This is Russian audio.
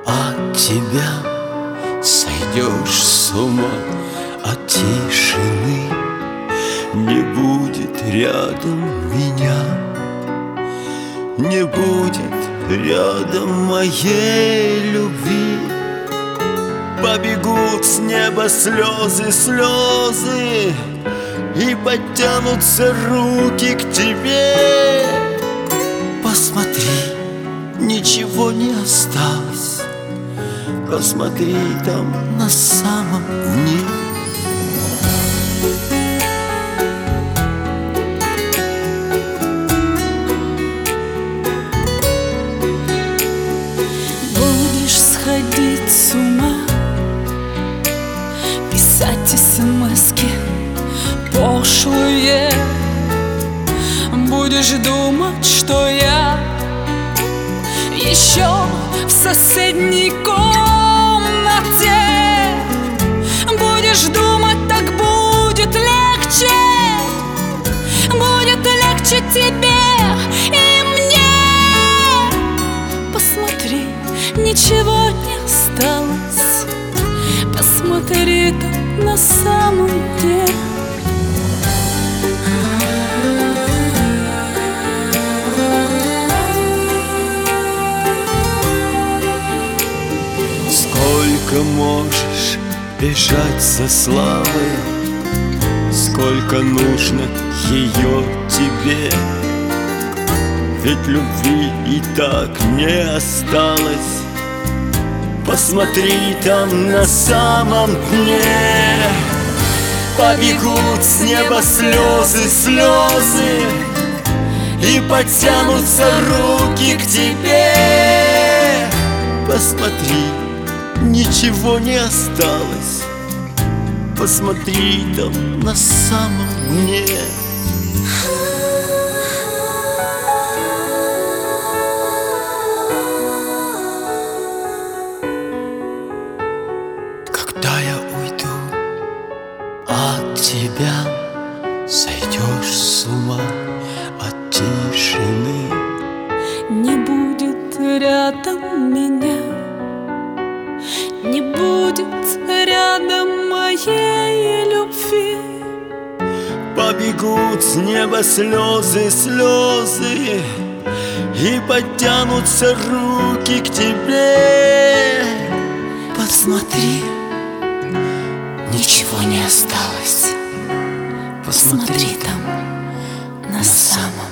от тебя, сойдешь с ума от тишины. Не будет рядом меня, не будет рядом моей любви. Побегут с неба слезы, слезы, и подтянутся руки к тебе. Посмотри, ничего не осталось. Посмотри там на самом дне. Будешь сходить с ума, писать смски пошлые. Будешь думать, что я еще в соседней комнате. Будешь думать, так будет легче. Будет легче тебе и мне. Посмотри, ничего не осталось. Посмотри там на самом деле. Сколько можешь бежать за славой, сколько нужно ее тебе. Ведь любви и так не осталось. Посмотри там на самом дне. Побегут с неба слезы, слезы, и подтянутся руки к тебе. Посмотри, ничего не осталось. Посмотри там на самом дне. Когда я уйду от тебя, сойдешь с ума от тишины. Не будет рядом меня, не будет рядом моей любви. Побегут с неба слезы, слезы, и подтянутся руки к тебе. Посмотри, ничего не осталось. Посмотри там на самом